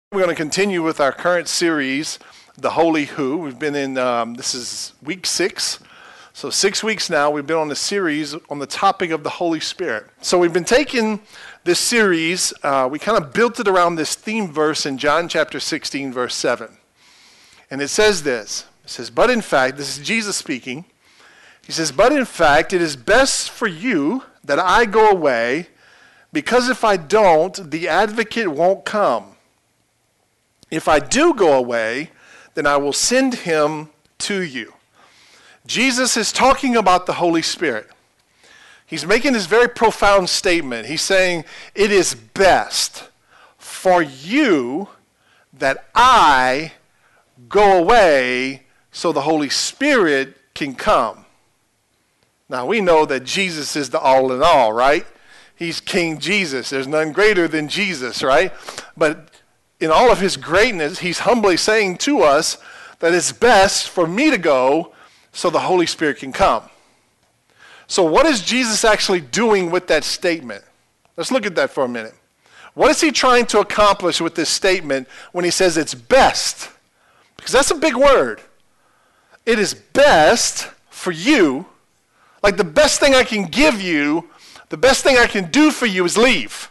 We're going to continue with our current series, The Holy Who. We've been in, this is week 6. So 6 weeks now, we've been on a series on the topic of the Holy Spirit. So we've been taking this series, we kind of built it around this theme verse in John chapter 16, verse 7. And it says this, it says, but in fact, this is Jesus speaking. He says, but in fact, it is best for you that I go away, because if I don't, the advocate won't come. If I do go away, then I will send him to you. Jesus is talking about the Holy Spirit. He's making this very profound statement. He's saying, it is best for you that I go away so the Holy Spirit can come. Now, we know that Jesus is the all in all, right? He's King Jesus. There's none greater than Jesus, right? But in all of his greatness, he's humbly saying to us that it's best for me to go so the Holy Spirit can come. So what is Jesus actually doing with that statement? Let's look at that for a minute. What is he trying to accomplish with this statement when he says it's best? Because that's a big word. It is best for you, like the best thing I can give you, the best thing I can do for you is leave.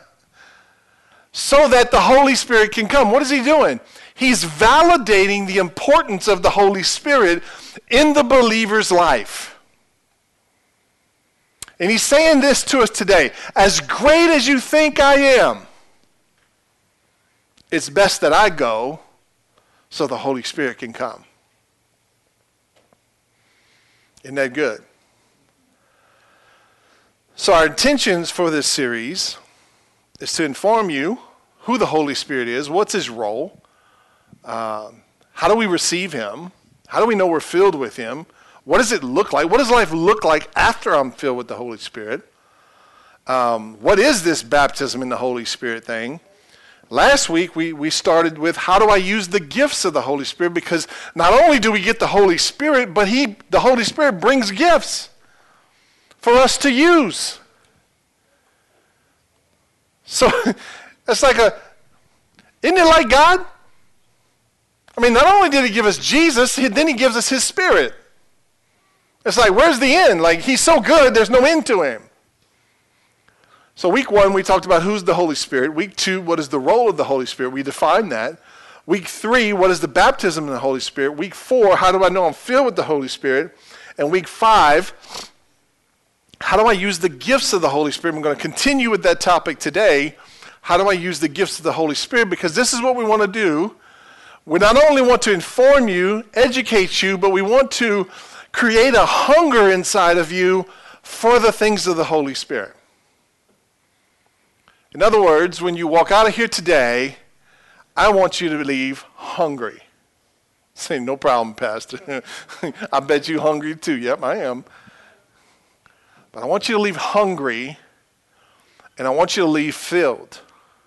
So that the Holy Spirit can come. What is he doing? He's validating the importance of the Holy Spirit in the believer's life. And he's saying this to us today. As great as you think I am, it's best that I go so the Holy Spirit can come. Isn't that good? So our intentions for this series is to inform you who the Holy Spirit is, what's his role, how do we receive him, how do we know we're filled with him, what does it look like, what does life look like after I'm filled with the Holy Spirit, what is this baptism in the Holy Spirit thing. Last week we started with how do I use the gifts of the Holy Spirit, because not only do we get the Holy Spirit, but the Holy Spirit brings gifts for us to use. So it's like isn't it like God? I mean, not only did he give us Jesus, then he gives us his Spirit. It's like, where's the end? Like, he's so good, there's no end to him. So week 1, we talked about who's the Holy Spirit. Week 2, what is the role of the Holy Spirit? We defined that. Week 3, what is the baptism in the Holy Spirit? Week 4, how do I know I'm filled with the Holy Spirit? And week 5, how do I use the gifts of the Holy Spirit? I'm going to continue with that topic today. How do I use the gifts of the Holy Spirit? Because this is what we want to do. We not only want to inform you, educate you, but we want to create a hunger inside of you for the things of the Holy Spirit. In other words, when you walk out of here today, I want you to leave hungry. Say, no problem, Pastor. I bet you hungry too. Yep, I am. But I want you to leave hungry, and I want you to leave filled.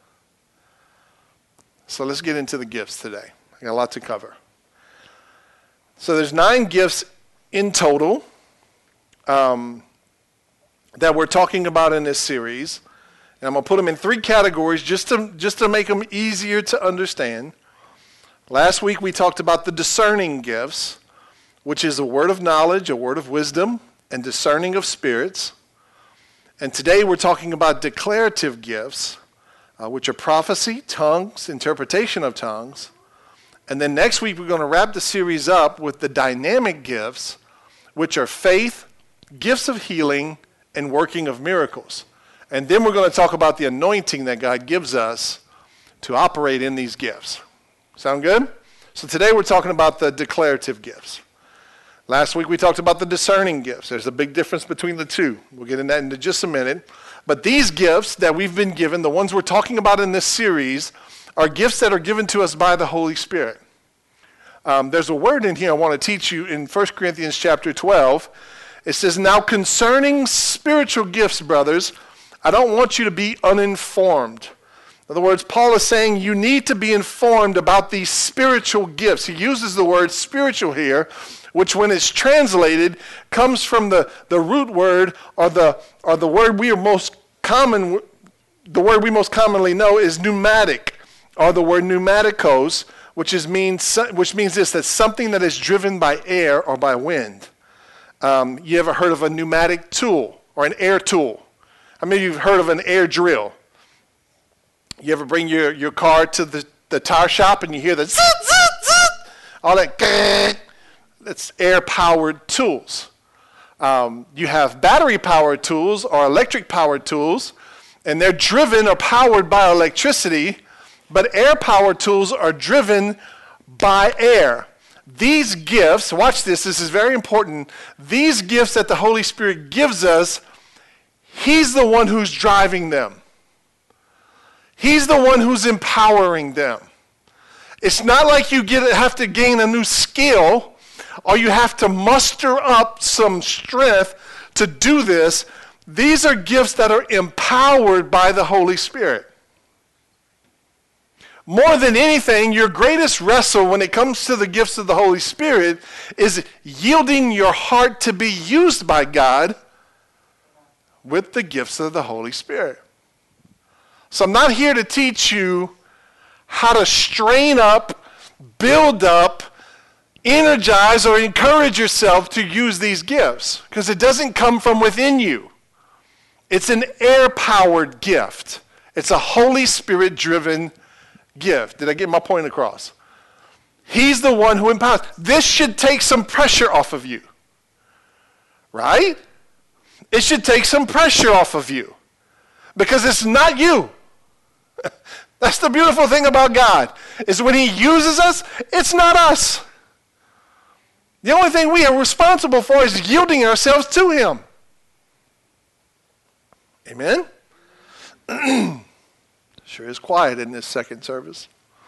So let's get into the gifts today. I got a lot to cover. So there's 9 gifts in total that we're talking about in this series. And I'm going to put them in 3 categories just to make them easier to understand. Last week we talked about the discerning gifts, which is a word of knowledge, a word of wisdom, and discerning of spirits. And today we're talking about declarative gifts, which are prophecy, tongues, interpretation of tongues. And then next week we're going to wrap the series up with the dynamic gifts, which are faith, gifts of healing, and working of miracles. And then we're going to talk about the anointing that God gives us to operate in these gifts. Sound good? So today we're talking about the declarative gifts. Last week we talked about the discerning gifts. There's a big difference between the two. We'll get into that in just a minute. But these gifts that we've been given, the ones we're talking about in this series, are gifts that are given to us by the Holy Spirit. There's a word in here I want to teach you in 1 Corinthians chapter 12. It says, now concerning spiritual gifts, brothers, I don't want you to be uninformed. In other words, Paul is saying you need to be informed about these spiritual gifts. He uses the word spiritual here, which when it's translated comes from the root word or the word we most commonly know is pneumatic. or the word pneumaticos, which means this, that something that is driven by air or by wind. You ever heard of a pneumatic tool or an air tool? How many of you have heard of an air drill? You ever bring your car to the tire shop and you hear the zzz, zzz, zzz, all that, that's air-powered tools. You have battery-powered tools or electric-powered tools, and they're driven or powered by electricity, but air-powered tools are driven by air. These gifts, watch this is very important, these gifts that the Holy Spirit gives us, He's the one who's driving them. He's the one who's empowering them. It's not like you have to gain a new skill or you have to muster up some strength to do this. These are gifts that are empowered by the Holy Spirit. More than anything, your greatest wrestle when it comes to the gifts of the Holy Spirit is yielding your heart to be used by God with the gifts of the Holy Spirit. So I'm not here to teach you how to strain up, build up, energize, or encourage yourself to use these gifts, because it doesn't come from within you. It's an air-powered gift. It's a Holy Spirit-driven gift. Did I get my point across? He's the one who empowers. This should take some pressure off of you, right? It should take some pressure off of you, because it's not you. That's the beautiful thing about God, is when He uses us, it's not us. The only thing we are responsible for is yielding ourselves to Him. Amen? Sure is quiet in this second service.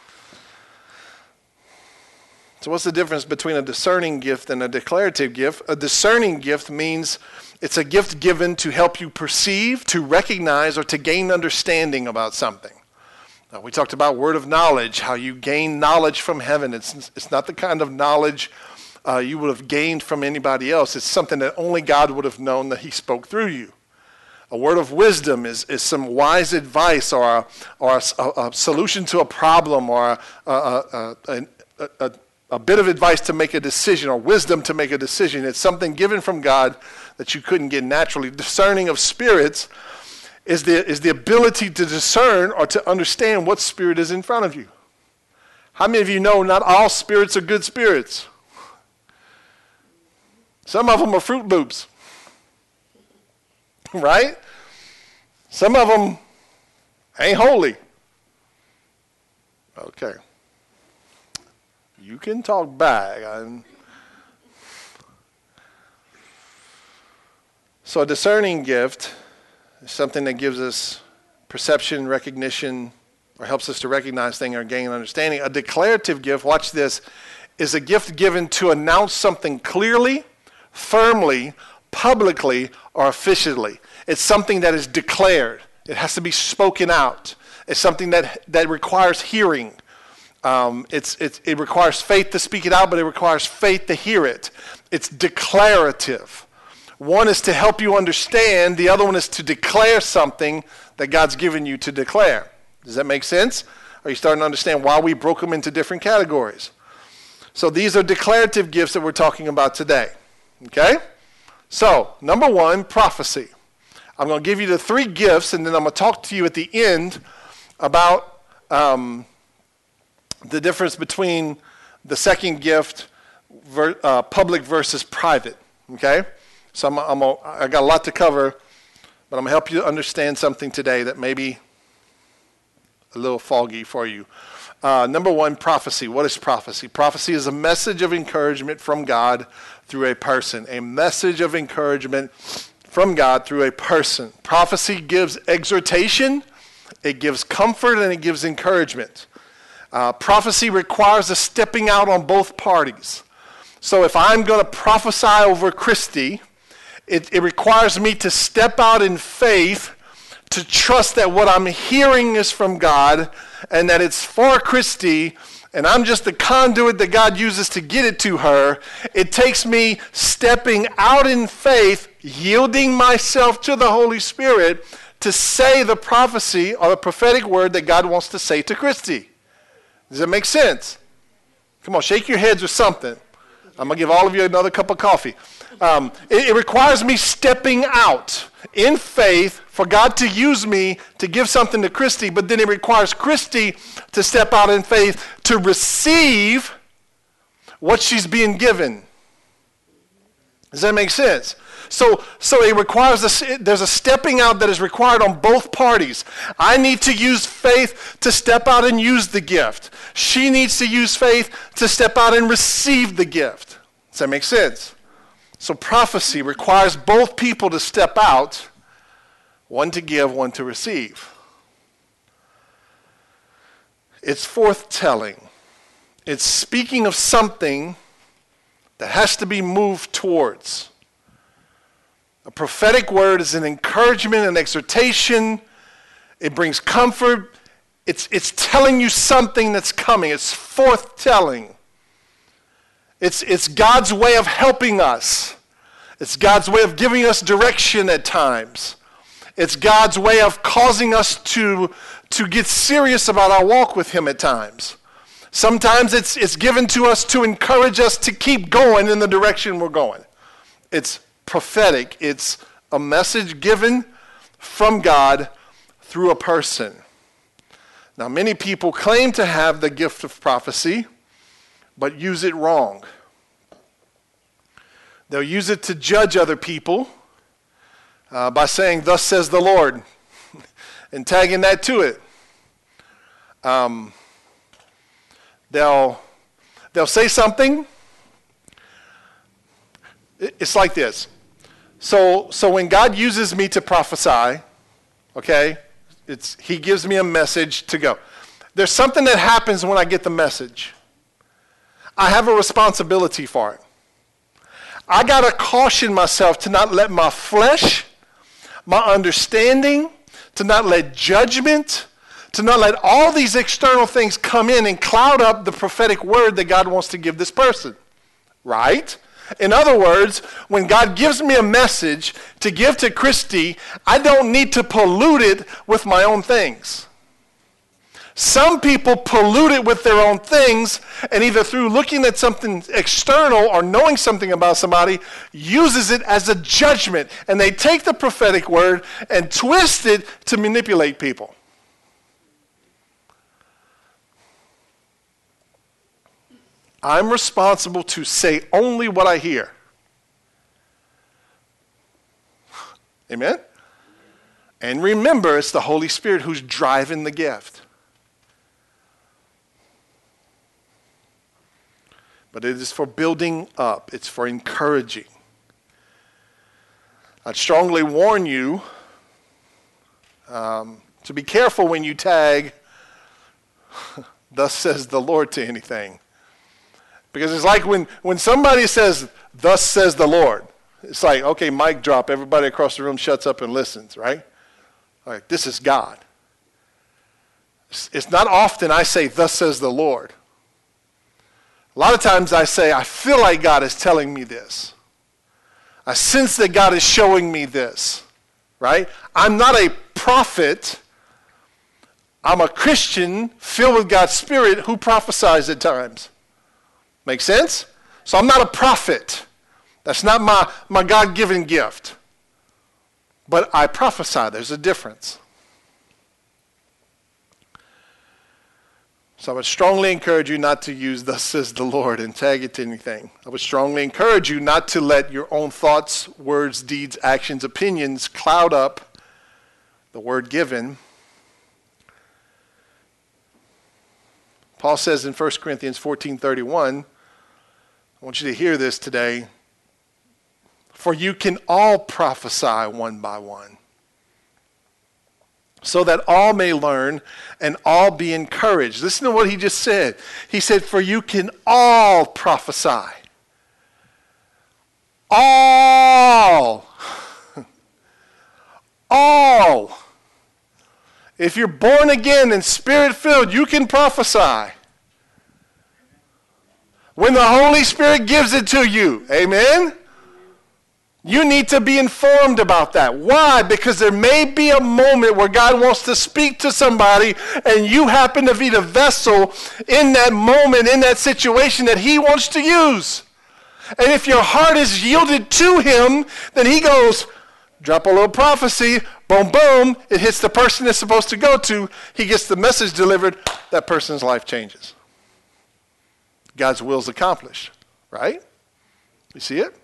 So what's the difference between a discerning gift and a declarative gift? A discerning gift means it's a gift given to help you perceive, to recognize, or to gain understanding about something. We talked about word of knowledge, how you gain knowledge from heaven. It's not the kind of knowledge you would have gained from anybody else. It's something that only God would have known that He spoke through you. A word of wisdom is some wise advice or a solution to a problem or a bit of advice to make a decision or wisdom to make a decision. It's something given from God that you couldn't get naturally. Discerning of spirits is the ability to discern or to understand what spirit is in front of you. How many of you know not all spirits are good spirits? Some of them are Fruit Loops, right? Some of them ain't holy. Okay. You can talk back. So a discerning gift is something that gives us perception, recognition, or helps us to recognize things or gain understanding. A declarative gift, watch this, is a gift given to announce something clearly, firmly, publicly, or officially. It's something that is declared. It has to be spoken out. It's something that requires hearing. It requires faith to speak it out, but it requires faith to hear it. It's declarative. One is to help you understand. The other one is to declare something that God's given you to declare. Does that make sense? Are you starting to understand why we broke them into different categories? So these are declarative gifts that we're talking about today. Okay? So, number one, prophecy. I'm going to give you the three gifts, and then I'm going to talk to you at the end about the difference between the second gift, public versus private. Okay? So I got a lot to cover, but I'm going to help you understand something today that may be a little foggy for you. Number one, prophecy. What is prophecy? Prophecy is a message of encouragement from God through a person. A message of encouragement from God through a person. Prophecy gives exhortation, it gives comfort, and it gives encouragement. Prophecy requires a stepping out on both parties. So if I'm going to prophesy over Christy, it requires me to step out in faith, to trust that what I'm hearing is from God and that it's for Christy, and I'm just the conduit that God uses to get it to her. It takes me stepping out in faith, yielding myself to the Holy Spirit to say the prophecy or the prophetic word that God wants to say to Christy. Does that make sense? Come on, shake your heads or something. I'm going to give all of you another cup of coffee. It requires me stepping out in faith for God to use me to give something to Christy, but then it requires Christy to step out in faith to receive what she's being given. Does that make sense? So it requires, there's a stepping out that is required on both parties. I need to use faith to step out and use the gift. She needs to use faith to step out and receive the gift. Does that make sense? So prophecy requires both people to step out, one to give, one to receive. It's forthtelling. It's speaking of something that has to be moved towards. A prophetic word is an encouragement, an exhortation. It brings comfort. It's telling you something that's coming. It's forthtelling. It's God's way of helping us. It's God's way of giving us direction at times. It's God's way of causing us to get serious about our walk with Him at times. Sometimes it's given to us to encourage us to keep going in the direction we're going. It's prophetic. It's a message given from God through a person. Now, many people claim to have the gift of prophecy, but use it wrong. They'll use it to judge other people by saying, "Thus says the Lord," and tagging that to it. They'll say something. It's like this. So when God uses me to prophesy, okay, He gives me a message to go. There's something that happens when I get the message. I have a responsibility for it. I got to caution myself to not let my flesh, my understanding, to not let judgment, to not let all these external things come in and cloud up the prophetic word that God wants to give this person. Right? In other words, when God gives me a message to give to Christy, I don't need to pollute it with my own things. Some people pollute it with their own things, and either through looking at something external or knowing something about somebody, uses it as a judgment. And they take the prophetic word and twist it to manipulate people. I'm responsible to say only what I hear. Amen? And remember, it's the Holy Spirit who's driving the gift. But it is for building up. It's for encouraging. I'd strongly warn you to be careful when you tag, "Thus says the Lord" to anything. Because it's like when somebody says, "Thus says the Lord," it's like, okay, mic drop, everybody across the room shuts up and listens, right? Like, this is God. It's not often I say, "Thus says the Lord." A lot of times I say, I feel like God is telling me this. I sense that God is showing me this, right? I'm not a prophet. I'm a Christian filled with God's Spirit who prophesies at times. Make sense? So I'm not a prophet. That's not my God-given gift. But I prophesy. There's a difference. So I would strongly encourage you not to use "Thus says the Lord" and tag it to anything. I would strongly encourage you not to let your own thoughts, words, deeds, actions, opinions cloud up the word given. Paul says in 1 Corinthians 14:31, I want you to hear this today, "For you can all prophesy one by one, so that all may learn and all be encouraged." Listen to what he just said. He said, "For you can all prophesy." All. All. If you're born again and Spirit-filled, you can prophesy. When the Holy Spirit gives it to you. Amen? You need to be informed about that. Why? Because there may be a moment where God wants to speak to somebody and you happen to be the vessel in that moment, in that situation that he wants to use. And if your heart is yielded to him, then he goes, drop a little prophecy, boom, boom, it hits the person it's supposed to go to. He gets the message delivered, that person's life changes. God's will is accomplished, right? You see it?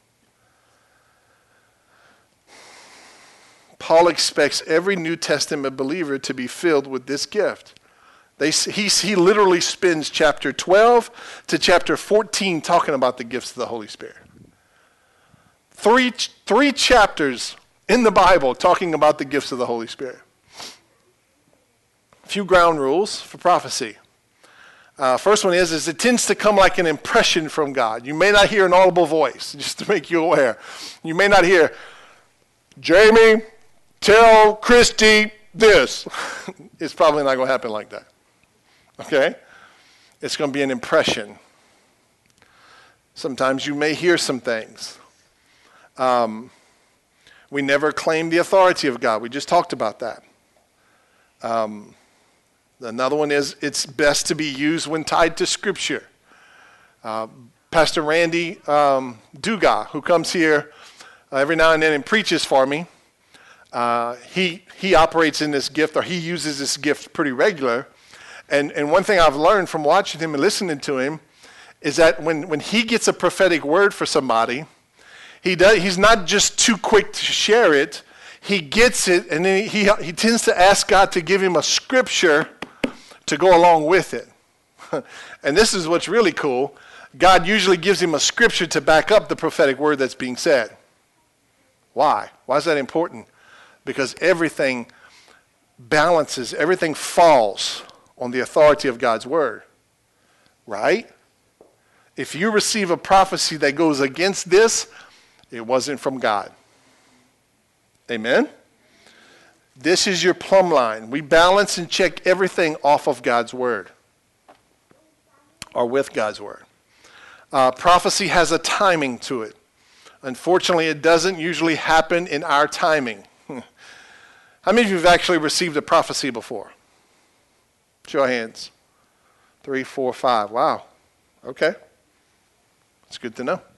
Paul expects every New Testament believer to be filled with this gift. He literally spends chapter 12 to chapter 14 talking about the gifts of the Holy Spirit. Three chapters in the Bible talking about the gifts of the Holy Spirit. A few ground rules for prophecy. First one is it tends to come like an impression from God. You may not hear an audible voice, just to make you aware. You may not hear, Jamie, tell Christy this. It's probably not going to happen like that. Okay? It's going to be an impression. Sometimes you may hear some things. We never claim the authority of God. We just talked about that. Another one is it's best to be used when tied to Scripture. Pastor Randy Duga, who comes here every now and then and preaches for me, he operates in this gift, or he uses this gift pretty regular. And one thing I've learned from watching him and listening to him is that when he gets a prophetic word for somebody, he's not just too quick to share it. He gets it, and then he tends to ask God to give him a scripture to go along with it. And this is what's really cool. God usually gives him a scripture to back up the prophetic word that's being said. Why? Why is that important? Because everything balances, everything falls on the authority of God's word. Right? If you receive a prophecy that goes against this, it wasn't from God. Amen? This is your plumb line. We balance and check everything off of God's word, or with God's word. Prophecy has a timing to it. Unfortunately, it doesn't usually happen in our timing. How many of you have actually received a prophecy before? Show of hands. 3, 4, 5. Wow. Okay. It's good to know.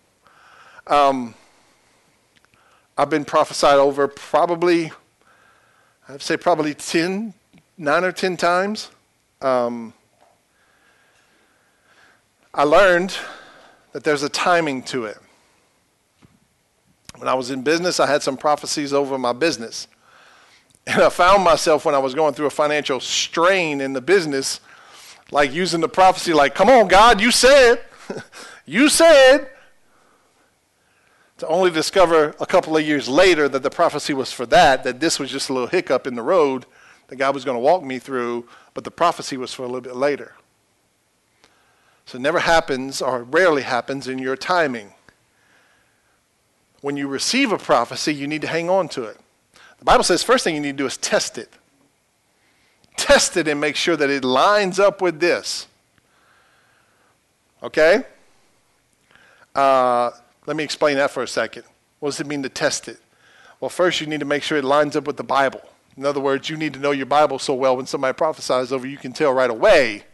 I've been prophesied over probably 9 or 10 times. I learned that there's a timing to it. When I was in business, I had some prophecies over my business. And I found myself when I was going through a financial strain in the business, like using the prophecy like, come on, God, you said, you said. To only discover a couple of years later that the prophecy was for that this was just a little hiccup in the road that God was going to walk me through, but the prophecy was for a little bit later. So it never happens, or rarely happens, in your timing. When you receive a prophecy, you need to hang on to it. The Bible says first thing you need to do is test it. Test it and make sure that it lines up with this. Okay? Let me explain that for a second. What does it mean to test it? Well, first you need to make sure it lines up with the Bible. In other words, you need to know your Bible so well when somebody prophesies over you can tell right away.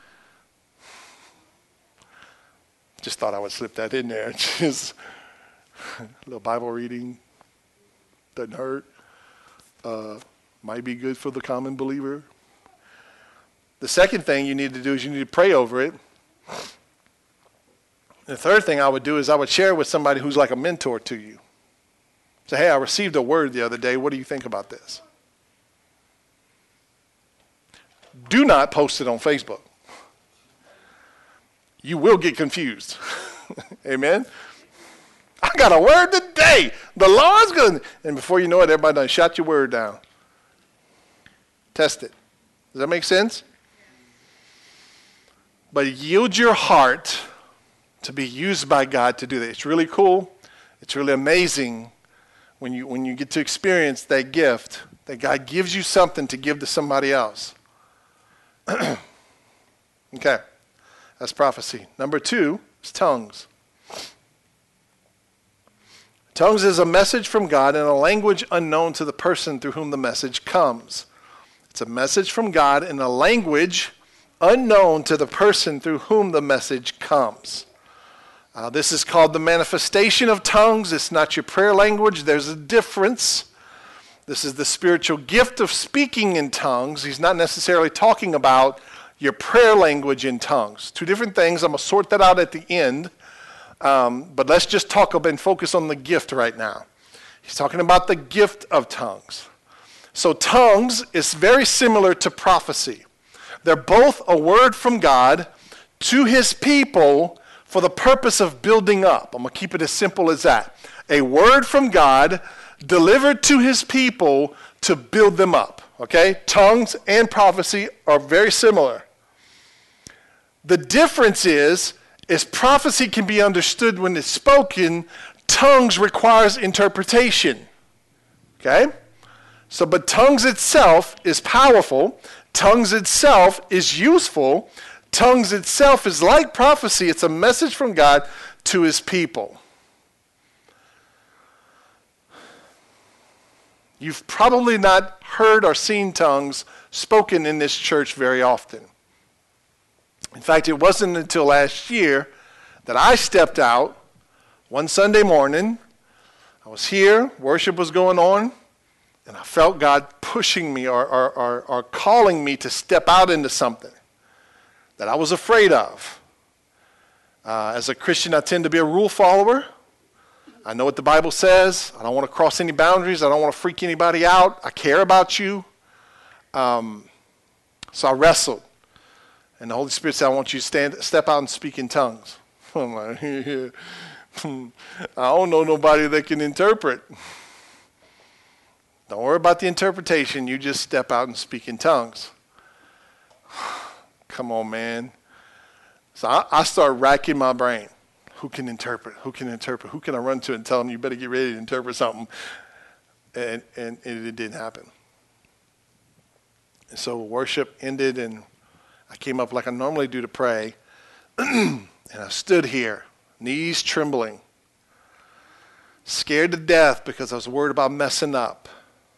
Just thought I would slip that in there. Just a little Bible reading. Doesn't hurt. Might be good for the common believer. The second thing you need to do is you need to pray over it. The third thing I would do is I would share it with somebody who's like a mentor to you. Say, hey, I received a word the other day. What do you think about this? Do not post it on Facebook. You will get confused. Amen? I got a word today. The Lord's good. And before you know it, everybody done shot your word down. Test it. Does that make sense? But yield your heart to be used by God to do that. It's really cool. It's really amazing when you get to experience that gift, that God gives you something to give to somebody else. Okay. That's prophecy. Number 2 is tongues. Tongues is a message from God in a language unknown to the person through whom the message comes. It's a message from God in a language unknown to the person through whom the message comes. This is called the manifestation of tongues. It's not your prayer language. There's a difference. This is the spiritual gift of speaking in tongues. He's not necessarily talking about your prayer language in tongues. Two different things. I'm going to sort that out at the end. But let's just talk and focus on the gift right now. He's talking about the gift of tongues. So tongues is very similar to prophecy. They're both a word from God to his people for the purpose of building up. I'm going to keep it as simple as that. A word from God delivered to his people to build them up. Okay? Tongues and prophecy are very similar. The difference is prophecy can be understood when it's spoken. Tongues requires interpretation. Okay? But tongues itself is powerful. Tongues itself is useful. Tongues itself is like prophecy. It's a message from God to his people. You've probably not heard or seen tongues spoken in this church very often. In fact, it wasn't until last year that I stepped out one Sunday morning. I was here, worship was going on, and I felt God pushing me or calling me to step out into something that I was afraid of. As a Christian, I tend to be a rule follower. I know what the Bible says. I don't want to cross any boundaries. I don't want to freak anybody out. I care about you. So I wrestled. And the Holy Spirit said, I want you to step out and speak in tongues. I'm like, I don't know nobody that can interpret. Don't worry about the interpretation. You just step out and speak in tongues. Come on, man. So I start racking my brain. Who can interpret? Who can interpret? Who can I run to and tell them you better get ready to interpret something? And it didn't happen. And so worship ended, and I came up like I normally do to pray. And I stood here, knees trembling, scared to death because I was worried about messing up.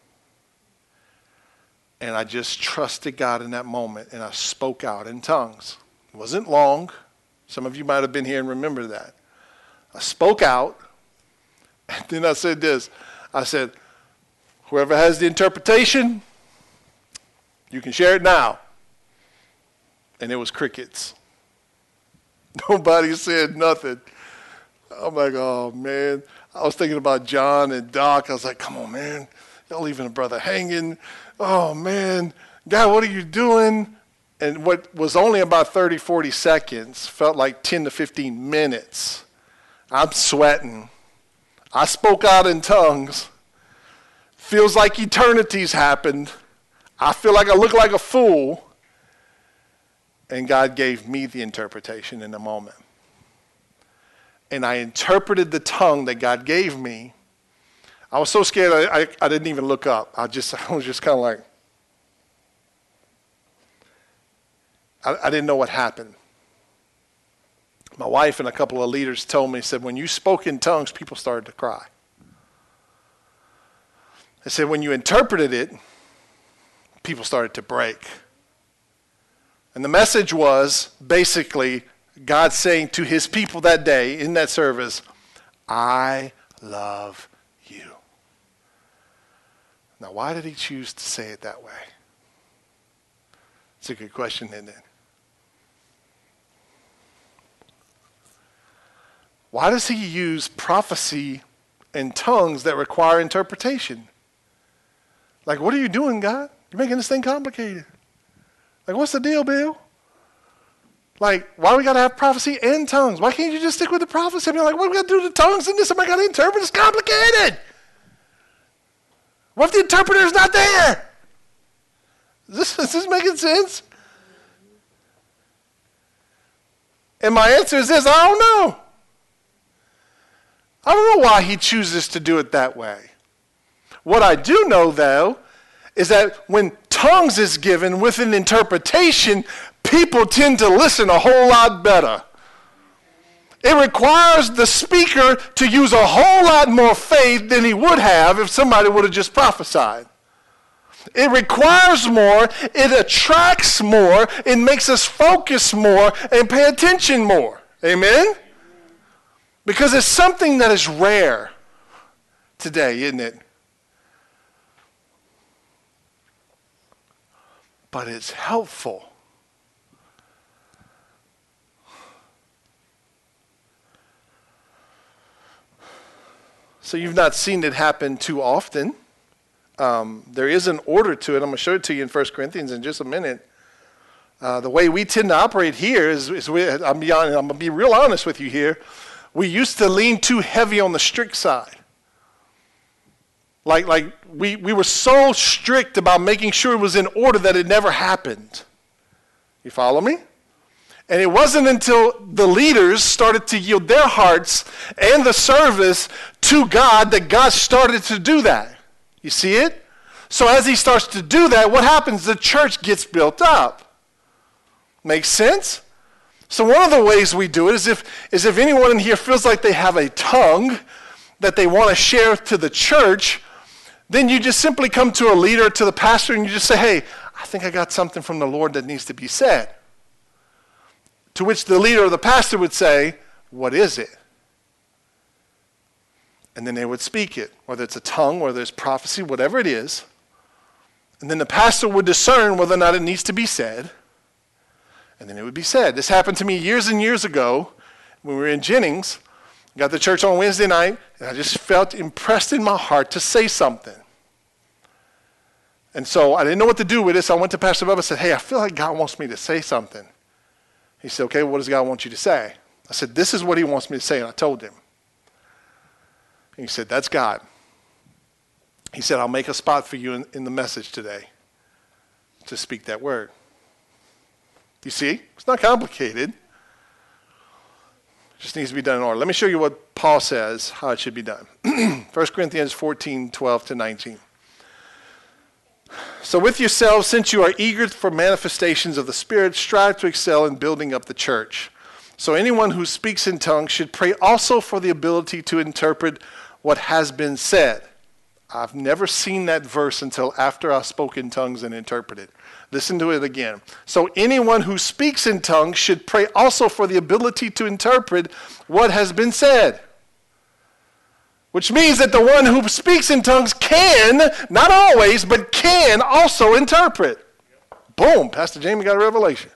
And I just trusted God in that moment, and I spoke out in tongues. It wasn't long. Some of you might have been here and remember that. I spoke out, and then I said this. I said, whoever has the interpretation, you can share it now. And it was crickets. Nobody said nothing. I'm like, oh, man. I was thinking about John and Doc. I was like, come on, man. Y'all leaving a brother hanging. Oh, man. God, what are you doing? And what was only about 30, 40 seconds felt like 10 to 15 minutes. I'm sweating. I spoke out in tongues. Feels like eternity's happened. I feel like I look like a fool. And God gave me the interpretation in the moment. And I interpreted the tongue that God gave me. I was so scared I didn't even look up. I was just kind of like, I didn't know what happened. My wife and a couple of leaders told me, said, when you spoke in tongues, people started to cry. They said, when you interpreted it, people started to break. And the message was basically God saying to his people that day in that service, I love you. Now, why did he choose to say it that way? It's a good question, isn't it? Why does he use prophecy and tongues that require interpretation? Like, what are you doing, God? You're making this thing complicated. Like, what's the deal, Bill? Like, why we got to have prophecy and tongues? Why can't you just stick with the prophecy? I mean, like, what do we got to do with the tongues and this? Am I got to interpret? It's complicated. What if the interpreter's not there? Is this making sense? And my answer is this: I don't know. I don't know why he chooses to do it that way. What I do know, though, is that when tongues is given with an interpretation, people tend to listen a whole lot better. It requires the speaker to use a whole lot more faith than he would have if somebody would have just prophesied. It requires more, it attracts more, it makes us focus more and pay attention more. Amen? Because it's something that is rare today, isn't it? But it's helpful. So you've not seen it happen too often. There is an order to it. I'm going to show it to you in 1 Corinthians in just a minute. The way we tend to operate here is I'm going to be real honest with you here. We used to lean too heavy on the strict side. Like we were so strict about making sure it was in order that it never happened. You follow me? And it wasn't until the leaders started to yield their hearts and the service to God that God started to do that. You see it? So as he starts to do that, what happens? The church gets built up. Makes sense? So one of the ways we do it is if anyone in here feels like they have a tongue that they want to share to the church, then you just simply come to a leader, to the pastor, and you just say, hey, I think I got something from the Lord that needs to be said. To which the leader or the pastor would say, what is it? And then they would speak it, whether it's a tongue, whether it's prophecy, whatever it is. And then the pastor would discern whether or not it needs to be said. And then it would be said. This happened to me years and years ago when we were in Jennings. I got to church on Wednesday night, and I just felt impressed in my heart to say something. And so I didn't know what to do with this. I went to Pastor Bubba and said, hey, I feel like God wants me to say something. He said, okay, what does God want you to say? I said, this is what he wants me to say, and I told him. And he said, that's God. He said, I'll make a spot for you in the message today to speak that word. You see? It's not complicated. It just needs to be done in order. Let me show you what Paul says, how it should be done. 1 Corinthians 14:12-19. So with yourselves, since you are eager for manifestations of the Spirit, strive to excel in building up the church. So anyone who speaks in tongues should pray also for the ability to interpret what has been said. I've never seen that verse until after I spoke in tongues and interpreted. Listen to it again. So anyone who speaks in tongues should pray also for the ability to interpret what has been said. Which means that the one who speaks in tongues can, not always, but can also interpret. Boom, Pastor Jamie got a revelation.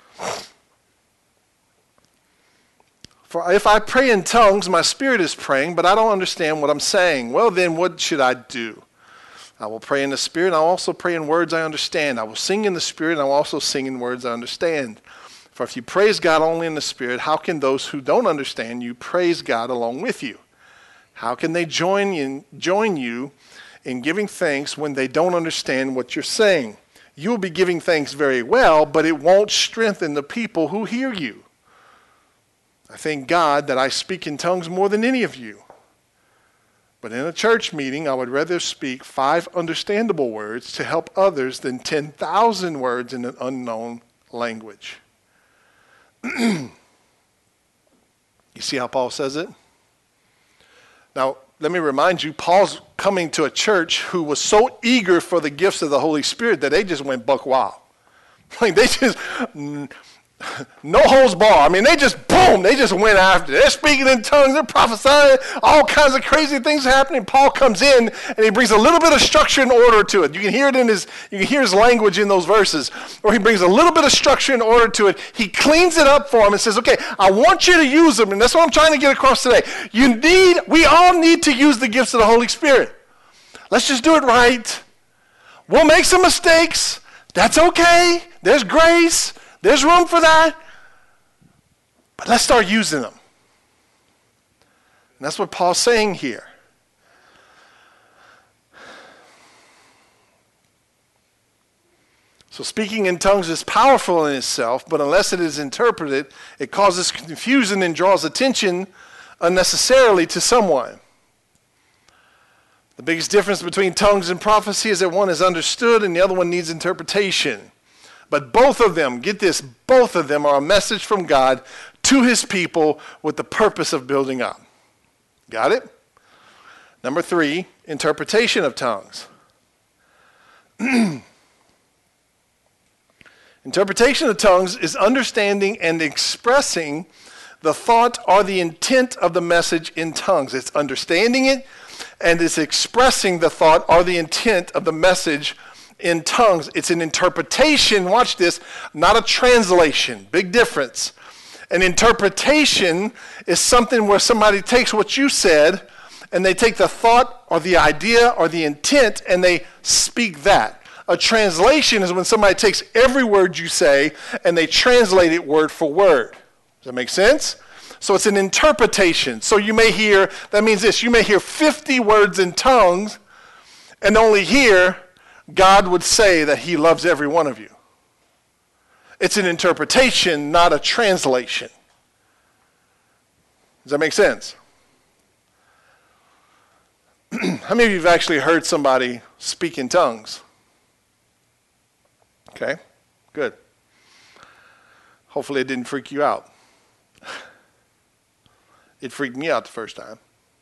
For if I pray in tongues, my spirit is praying, but I don't understand what I'm saying. Well, then what should I do? I will pray in the Spirit, and I'll also pray in words I understand. I will sing in the Spirit, and I will also sing in words I understand. For if you praise God only in the Spirit, how can those who don't understand you praise God along with you? How can they join you in giving thanks when they don't understand what you're saying? You will be giving thanks very well, but it won't strengthen the people who hear you. I thank God that I speak in tongues more than any of you. But in a church meeting, I would rather speak 5 understandable words to help others than 10,000 words in an unknown language. You see how Paul says it? Now, let me remind you, Paul's coming to a church who was so eager for the gifts of the Holy Spirit that they just went buck wild. Like they just, no holds barred. I mean, they just, boom, they just went after it. They're speaking in tongues, they're prophesying, all kinds of crazy things happening. Paul comes in and he brings a little bit of structure and order to it. You can hear it you can hear his language in those verses, or he brings a little bit of structure and order to it. He cleans it up for them and says, okay, I want you to use them, and that's what I'm trying to get across today. We all need to use the gifts of the Holy Spirit. Let's just do it right. We'll make some mistakes. That's okay. There's grace. There's room for that. But let's start using them. And that's what Paul's saying here. So speaking in tongues is powerful in itself, but unless it is interpreted, it causes confusion and draws attention unnecessarily to someone. The biggest difference between tongues and prophecy is that one is understood and the other one needs interpretation. But both of them, get this, both of them are a message from God to his people with the purpose of building up. Got it? Number 3, interpretation of tongues. Interpretation of tongues is understanding and expressing the thought or the intent of the message in tongues. It's understanding it, and it's expressing the thought or the intent of the message in tongues. It's an interpretation, watch this, not a translation. Big difference. An interpretation is something where somebody takes what you said and they take the thought or the idea or the intent and they speak that. A translation is when somebody takes every word you say and they translate it word for word. Does that make sense? So it's an interpretation. So you may hear, that means this, you may hear 50 words in tongues and only hear God would say that he loves every one of you. It's an interpretation, not a translation. Does that make sense? How many of you have actually heard somebody speak in tongues? Okay, good. Hopefully it didn't freak you out. It freaked me out the first time.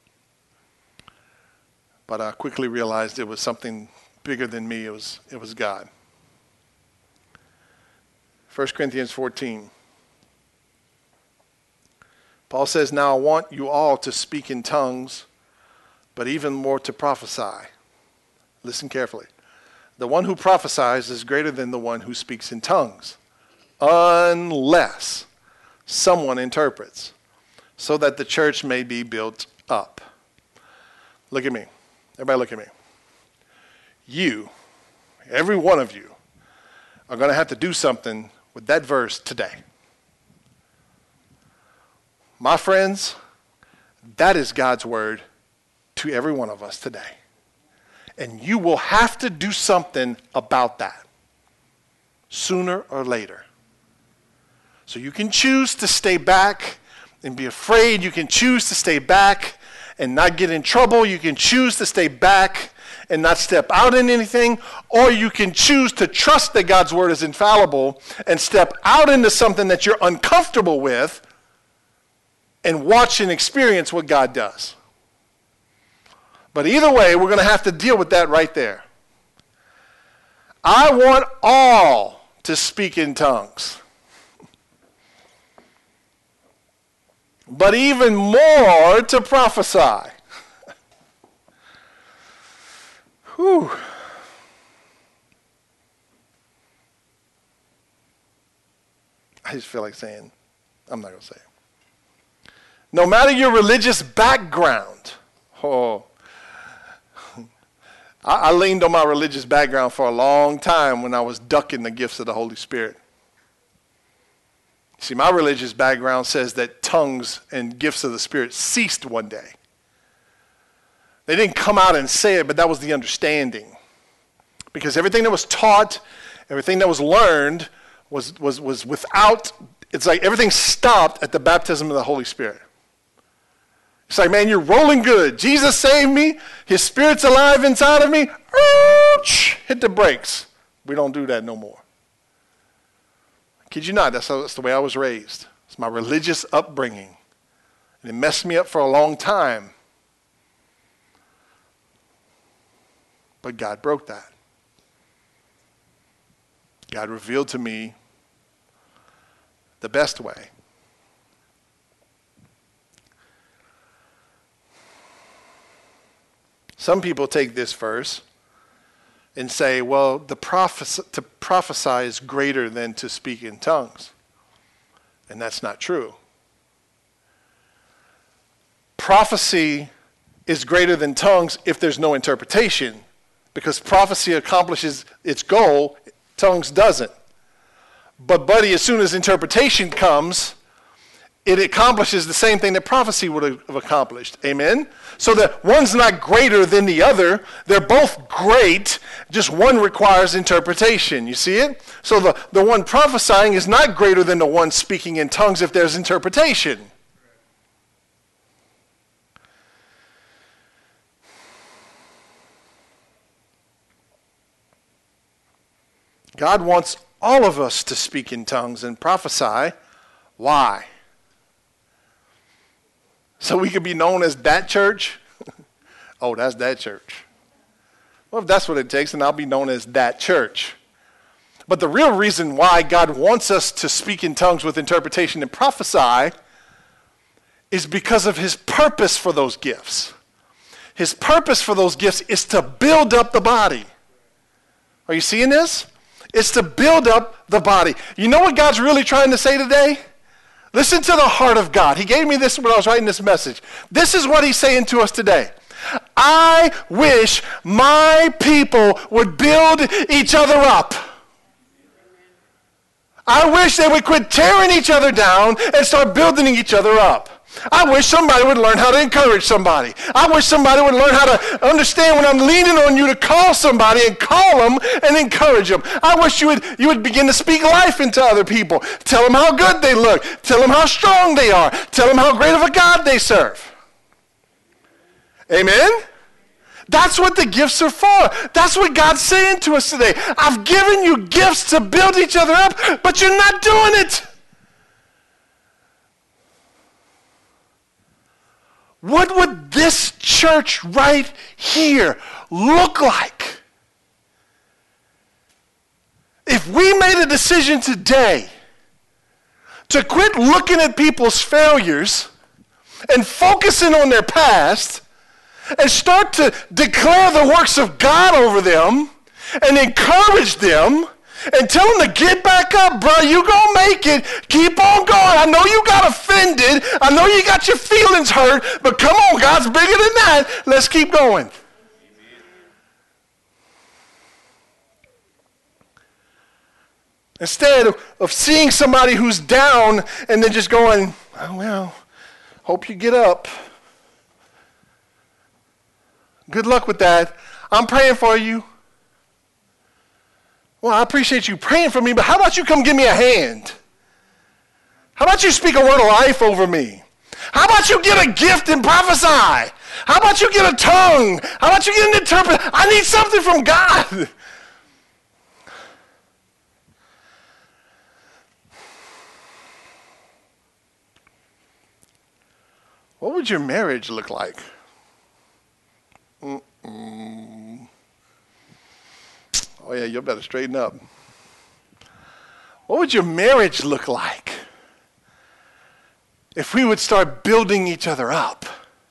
But I quickly realized it was something bigger than me. It was God. 1 Corinthians 14. Paul says, now I want you all to speak in tongues, but even more to prophesy. Listen carefully. The one who prophesies is greater than the one who speaks in tongues, unless someone interprets, so that the church may be built up. Look at me. Everybody look at me. You, every one of you, are going to have to do something with that verse today. My friends, that is God's word to every one of us today. And you will have to do something about that sooner or later. So you can choose to stay back and be afraid. You can choose to stay back and not get in trouble. You can choose to stay back and not step out in anything. Or you can choose to trust that God's word is infallible and step out into something that you're uncomfortable with and watch and experience what God does. But either way, we're going to have to deal with that right there. I want all to speak in tongues. But even more to prophesy. Whew. I just feel like saying, I'm not going to say it. No matter your religious background. I leaned on my religious background for a long time when I was ducking the gifts of the Holy Spirit. See, my religious background says that tongues and gifts of the Spirit ceased one day. They didn't come out and say it, but that was the understanding. Because everything that was taught, everything that was learned was without, it's like everything stopped at the baptism of the Holy Spirit. It's like, man, you're rolling good. Jesus saved me. His Spirit's alive inside of me. Hit the brakes. We don't do that no more. I kid you not, that's the way I was raised. It's my religious upbringing. And it messed me up for a long time. But God broke that. God revealed to me the best way. Some people take this verse and say, well, to prophesy is greater than to speak in tongues. And that's not true. Prophecy is greater than tongues if there's no interpretation, because prophecy accomplishes its goal, tongues doesn't. But buddy, as soon as interpretation comes, it accomplishes the same thing that prophecy would have accomplished. Amen? So that one's not greater than the other. They're both great. Just one requires interpretation. You see it? So the one prophesying is not greater than the one speaking in tongues if there's interpretation. God wants all of us to speak in tongues and prophesy. Why? so we could be known as that church? Oh, that's that church. Well, if that's what it takes, then I'll be known as that church. But the real reason why God wants us to speak in tongues with interpretation and prophesy is because of his purpose for those gifts. His purpose for those gifts is to build up the body. Are you seeing this? It's to build up the body. You know what God's really trying to say today? Listen to the heart of God. He gave me this when I was writing this message. This is what he's saying to us today. I wish my people would build each other up. I wish they would quit tearing each other down and start building each other up. I wish somebody would learn how to encourage somebody. I wish somebody would learn how to understand when I'm leaning on you to call somebody and call them and encourage them. I wish you would begin to speak life into other people. Tell them how good they look. Tell them how strong they are. Tell them how great of a God they serve. Amen? That's what the gifts are for. That's what God's saying to us today. I've given you gifts to build each other up, but you're not doing it. What would this church right here look like if we made a decision today to quit looking at people's failures and focusing on their past and start to declare the works of God over them and encourage them and tell them to get back up, bro. You gonna make it. Keep on going. I know you got offended. I know you got your feelings hurt, but come on, God's bigger than that. Let's keep going. Instead of seeing somebody who's down and then just going, oh, well, hope you get up. Good luck with that. I'm praying for you. Well, I appreciate you praying for me, but how about you come give me a hand? How about you speak a word of life over me? How about you get a gift and prophesy? How about you get a tongue? How about you get an interpreter? I need something from God. What would your marriage look like? Oh, yeah, you better straighten up. What would your marriage look like if we would start building each other up?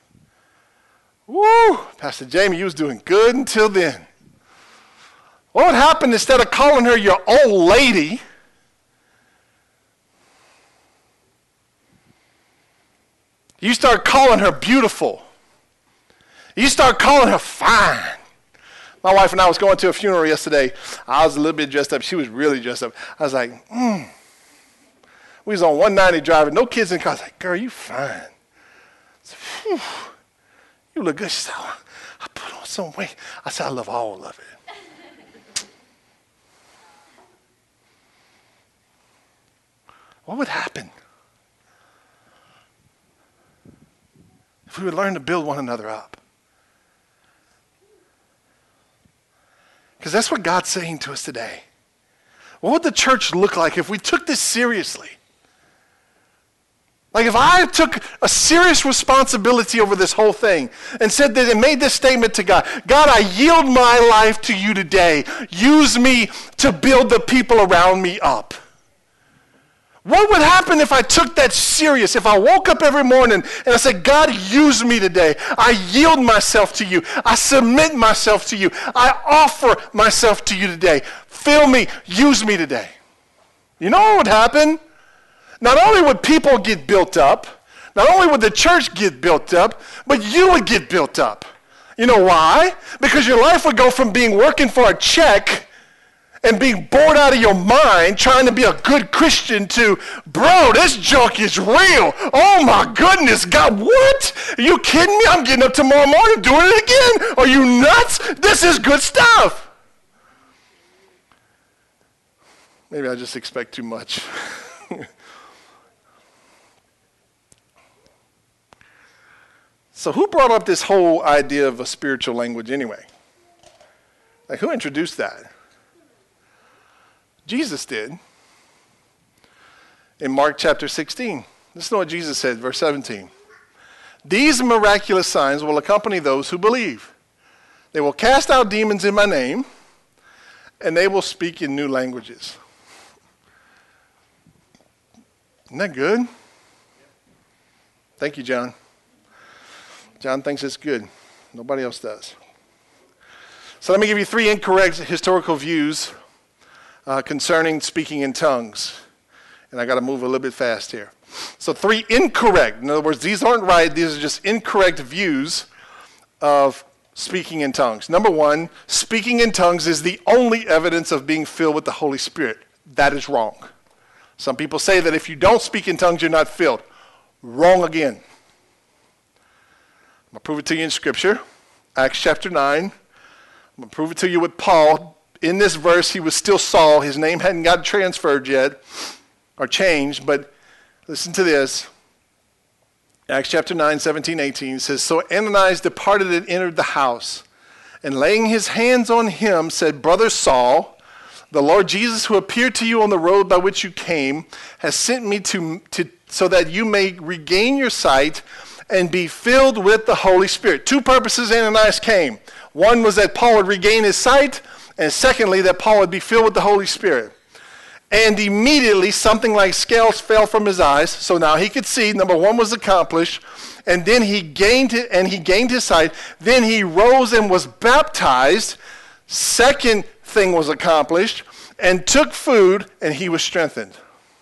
Woo! Pastor Jamie, you was doing good until then. What would happen instead of calling her your old lady? You start calling her beautiful. You start calling her fine. My wife and I was going to a funeral yesterday. I was a little bit dressed up. She was really dressed up. I was like, We was on 190 driving, no kids in the car. I was like, girl, you fine. I said, you look good. She said, oh, I put on some weight. I said, I love all of it. What would happen if we would learn to build one another up? Because that's what God's saying to us today. What would the church look like if we took this seriously? Like if I took a serious responsibility over this whole thing and said that and made this statement to God, God, I yield my life to you today. Use me to build the people around me up. What would happen if I took that serious? If I woke up every morning and I said, God, use me today. I yield myself to you. I submit myself to you. I offer myself to you today. Fill me. Use me today. You know what would happen? Not only would people get built up, not only would the church get built up, but you would get built up. You know why? Because your life would go from being working for a check and being bored out of your mind trying to be a good Christian to, bro, this junk is real. Oh my goodness, God, what? Are you kidding me? I'm getting up tomorrow morning doing it again. Are you nuts? This is good stuff. Maybe I just expect too much. So who brought up this whole idea of a spiritual language anyway? Like who introduced that? Jesus did. In Mark chapter 16. Listen to what Jesus said, verse 17. These miraculous signs will accompany those who believe. They will cast out demons in my name, and they will speak in new languages. Isn't that good? Thank you, John. John thinks it's good. Nobody else does. So let me give you 3 incorrect historical views concerning speaking in tongues. And I got to move a little bit fast here. So 3 incorrect, in other words, these aren't right, these are just incorrect views of speaking in tongues. Number 1, speaking in tongues is the only evidence of being filled with the Holy Spirit. That is wrong. Some people say that if you don't speak in tongues, you're not filled. Wrong again. I'm going to prove it to you in Scripture. Acts chapter 9. I'm going to prove it to you with Paul. In this verse, he was still Saul. His name hadn't gotten transferred yet or changed, but listen to this. Acts chapter 9, 17, 18 says, So Ananias departed and entered the house, and laying his hands on him, said, Brother Saul, the Lord Jesus, who appeared to you on the road by which you came, has sent me so that you may regain your sight and be filled with the Holy Spirit. 2 purposes Ananias came. One was that Paul would regain his sight, and secondly, that Paul would be filled with the Holy Spirit. And immediately something like scales fell from his eyes, so now he could see. Number 1 was accomplished, and then he gained his sight. Then he rose and was baptized. Second thing was accomplished, and took food, and he was strengthened.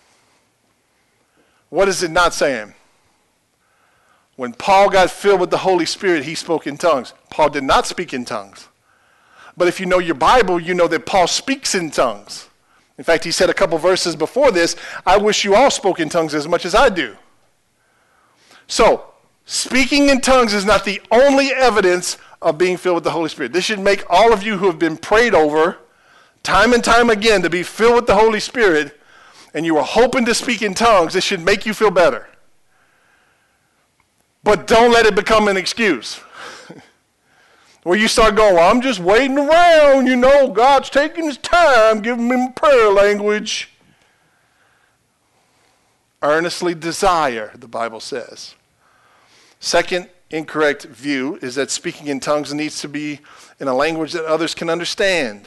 What is it not saying? When Paul got filled with the Holy Spirit, he spoke in tongues. Paul did not speak in tongues. But if you know your Bible, you know that Paul speaks in tongues. In fact, he said a couple verses before this, I wish you all spoke in tongues as much as I do. So, speaking in tongues is not the only evidence of being filled with the Holy Spirit. This should make all of you who have been prayed over time and time again to be filled with the Holy Spirit, and you are hoping to speak in tongues, it should make you feel better. But don't let it become an excuse. Where you start going, well, I'm just waiting around, God's taking his time, giving me prayer language. Earnestly desire, the Bible says. Second incorrect view is that speaking in tongues needs to be in a language that others can understand.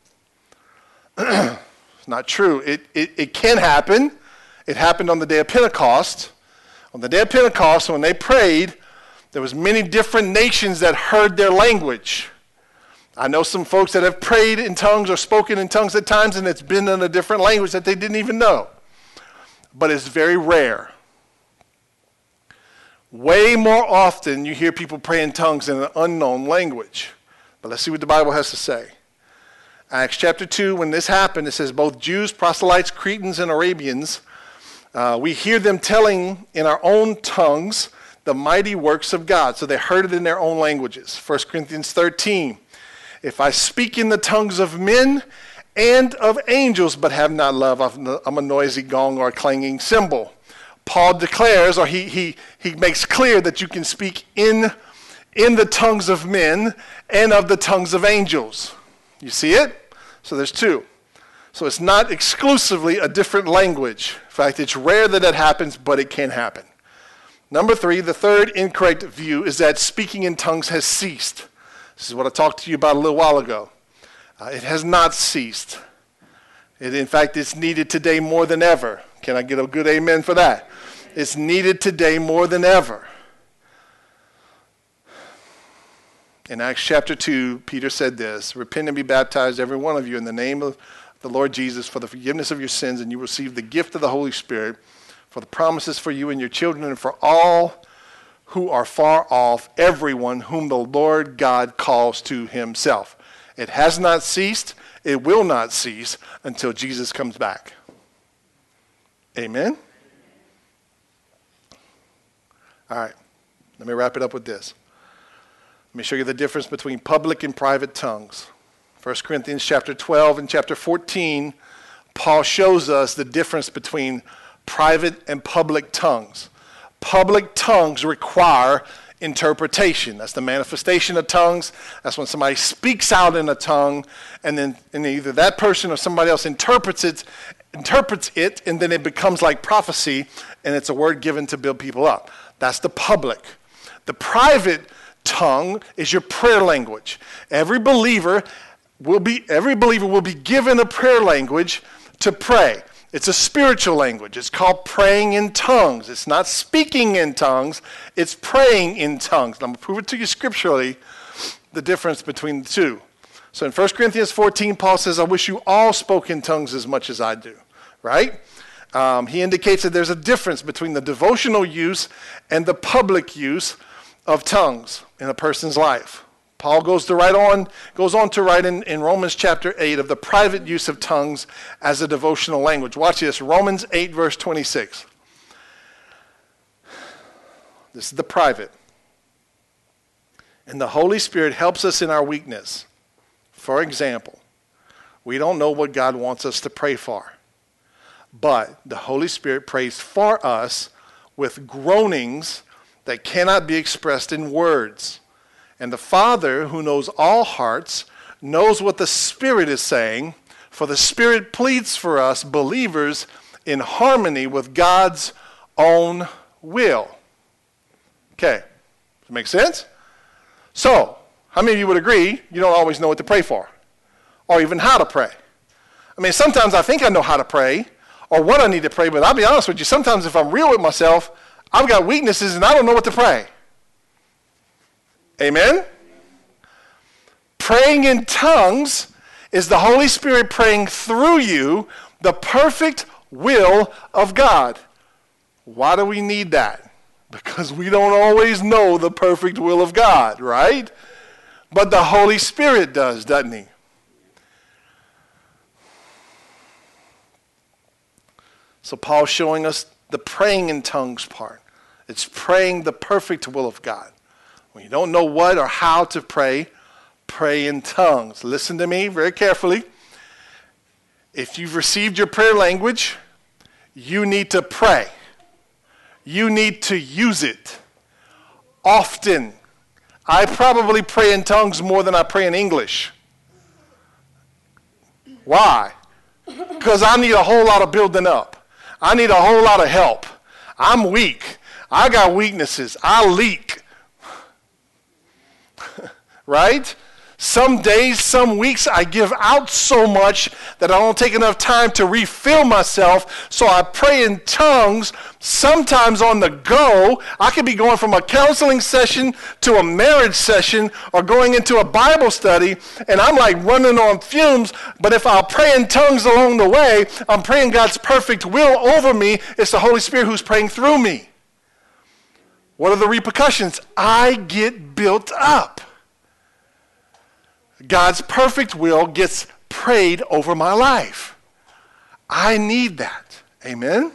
It's not true. It can happen. It happened on the day of Pentecost. On the day of Pentecost, when they prayed, there was many different nations that heard their language. I know some folks that have prayed in tongues or spoken in tongues at times, and it's been in a different language that they didn't even know. But it's very rare. Way more often you hear people pray in tongues in an unknown language. But let's see what the Bible has to say. Acts chapter 2, when this happened, it says, both Jews, proselytes, Cretans, and Arabians, we hear them telling in our own tongues the mighty works of God. So they heard it in their own languages. 1 Corinthians 13, if I speak in the tongues of men and of angels, but have not love, I'm a noisy gong or a clanging cymbal. Paul declares, or he makes clear that you can speak in the tongues of men and of the tongues of angels. You see it? So there's 2. So it's not exclusively a different language. In fact, it's rare that that happens, but it can happen. Number 3, the third incorrect view is that speaking in tongues has ceased. This is what I talked to you about a little while ago. It has not ceased. In fact, it's needed today more than ever. Can I get a good amen for that? It's needed today more than ever. In Acts chapter 2, Peter said this, repent and be baptized, every one of you, in the name of the Lord Jesus for the forgiveness of your sins, and you receive the gift of the Holy Spirit, for the promises for you and your children, and for all who are far off, everyone whom the Lord God calls to himself. It has not ceased. It will not cease until Jesus comes back. Amen? All right. Let me wrap it up with this. Let me show you the difference between public and private tongues. 1 Corinthians chapter 12 and chapter 14, Paul shows us the difference between private and public tongues. Public tongues require interpretation. That's the manifestation of tongues. That's when somebody speaks out in a tongue, and then either that person or somebody else interprets it, and then it becomes like prophecy, and it's a word given to build people up. That's the public. The private tongue is your prayer language. Every believer will be given a prayer language to pray. It's a spiritual language. It's called praying in tongues. It's not speaking in tongues. It's praying in tongues. And I'm going to prove it to you scripturally, the difference between the two. So in 1 Corinthians 14, Paul says, I wish you all spoke in tongues as much as I do, right? He indicates that there's a difference between the devotional use and the public use of tongues in a person's life. Paul goes on to write in Romans chapter 8 of the private use of tongues as a devotional language. Watch this, Romans 8, verse 26. This is the private. And the Holy Spirit helps us in our weakness. For example, we don't know what God wants us to pray for, but the Holy Spirit prays for us with groanings that cannot be expressed in words. And the Father, who knows all hearts, knows what the Spirit is saying, for the Spirit pleads for us, believers, in harmony with God's own will. Okay, does that make sense? So, how many of you would agree you don't always know what to pray for, or even how to pray? I mean, sometimes I think I know how to pray, or what I need to pray, but I'll be honest with you, sometimes if I'm real with myself, I've got weaknesses and I don't know what to pray. Amen? Praying in tongues is the Holy Spirit praying through you the perfect will of God. Why do we need that? Because we don't always know the perfect will of God, right? But the Holy Spirit does, doesn't he? So Paul's showing us the praying in tongues part. It's praying the perfect will of God. When you don't know what or how to pray, pray in tongues. Listen to me very carefully. If you've received your prayer language, you need to pray. You need to use it often. I probably pray in tongues more than I pray in English. Why? Because I need a whole lot of building up. I need a whole lot of help. I'm weak. I got weaknesses. I leak. Right? Some days, some weeks, I give out so much that I don't take enough time to refill myself, so I pray in tongues, sometimes on the go. I could be going from a counseling session to a marriage session or going into a Bible study, and I'm like running on fumes, but if I'll pray in tongues along the way, I'm praying God's perfect will over me. It's the Holy Spirit who's praying through me. What are the repercussions? I get built up. God's perfect will gets prayed over my life. I need that. Amen?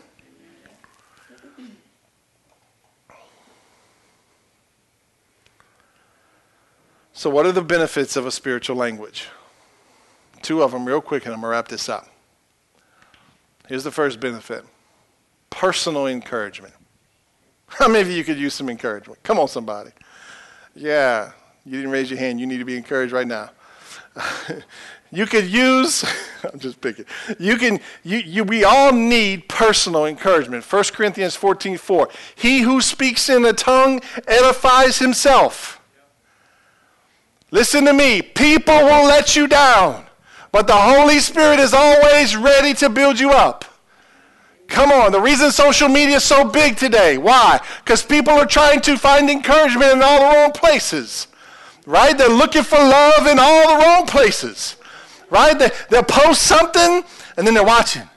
So what are the benefits of a spiritual language? Two of them real quick, and I'm going to wrap this up. Here's the first benefit. Personal encouragement. How many of you could use some encouragement? Come on, somebody. Yeah. You didn't raise your hand. You need to be encouraged right now. You could use, I'm just picking. We all need personal encouragement. 1 Corinthians 14:4. He who speaks in a tongue edifies himself. Listen to me. People will let you down, but the Holy Spirit is always ready to build you up. Come on, the reason social media is so big today. Why? Because people are trying to find encouragement in all the wrong places. Right? They're looking for love in all the wrong places. Right? They'll post something, and then they're watching.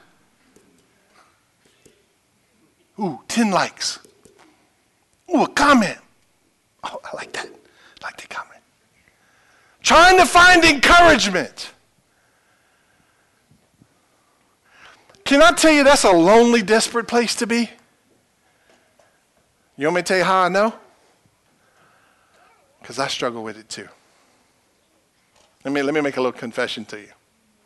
Ooh, 10 likes. Ooh, a comment. Oh, I like that. I like that comment. Trying to find encouragement. Can I tell you that's a lonely, desperate place to be? You want me to tell you how I know? Because I struggle with it too. Let me make a little confession to you.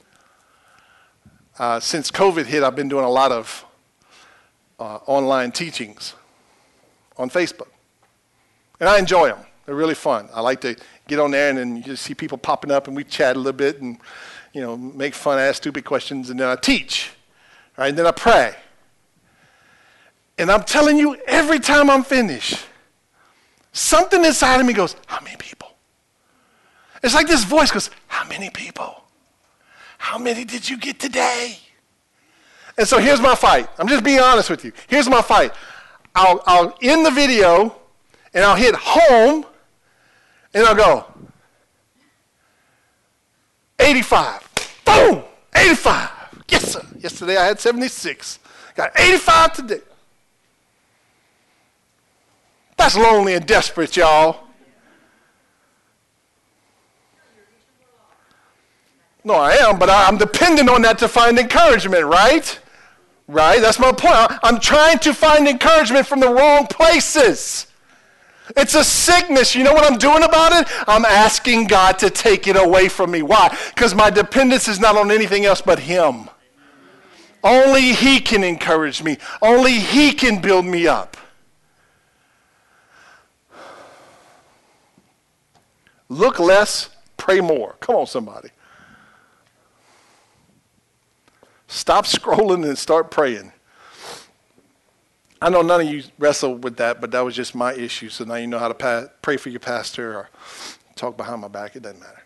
Since COVID hit, I've been doing a lot of online teachings on Facebook. And I enjoy them. They're really fun. I like to get on there and then you just see people popping up and we chat a little bit and, make fun, ask stupid questions, and then I teach. Right? And then I pray. And I'm telling you, every time I'm finished, something inside of me goes, how many people? It's like this voice goes, how many people? How many did you get today? And so here's my fight. I'm just being honest with you. Here's my fight. I'll end the video, and I'll hit home, and I'll go, 85. Boom! 85. Yes, sir. Yesterday I had 76. Got 85 today. That's lonely and desperate, y'all. No, I am, but I'm dependent on that to find encouragement, right? Right? That's my point. I'm trying to find encouragement from the wrong places. It's a sickness. You know what I'm doing about it? I'm asking God to take it away from me. Why? Because my dependence is not on anything else but Him. Only He can encourage me. Only He can build me up. Look less, pray more. Come on, somebody. Stop scrolling and start praying. I know none of you wrestle with that, but that was just my issue. So now you know how to pray for your pastor or talk behind my back. It doesn't matter.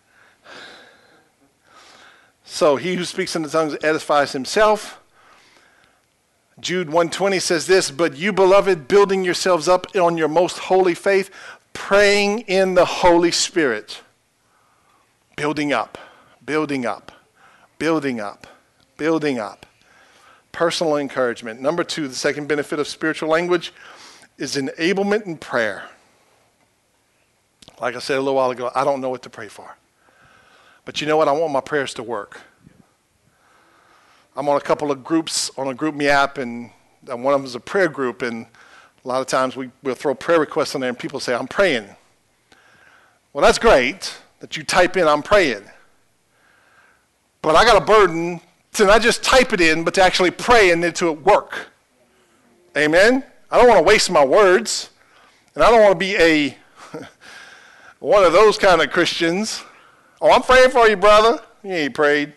So he who speaks in the tongues edifies himself. Jude 1:20 says this, but you, beloved, building yourselves up on your most holy faith, praying in the Holy Spirit. Building up, building up, building up. Building up. Personal encouragement. Number 2, the second benefit of spiritual language is enablement in prayer. Like I said a little while ago, I don't know what to pray for. But you know what? I want my prayers to work. I'm on a couple of groups on a GroupMe app, and one of them is a prayer group, and a lot of times we'll throw prayer requests on there, and people say, I'm praying. Well, that's great that you type in, I'm praying. But I got a burden to not just type it in, but to actually pray and then to work. Amen? I don't want to waste my words. And I don't want to be one of those kind of Christians. Oh, I'm praying for you, brother. You ain't prayed.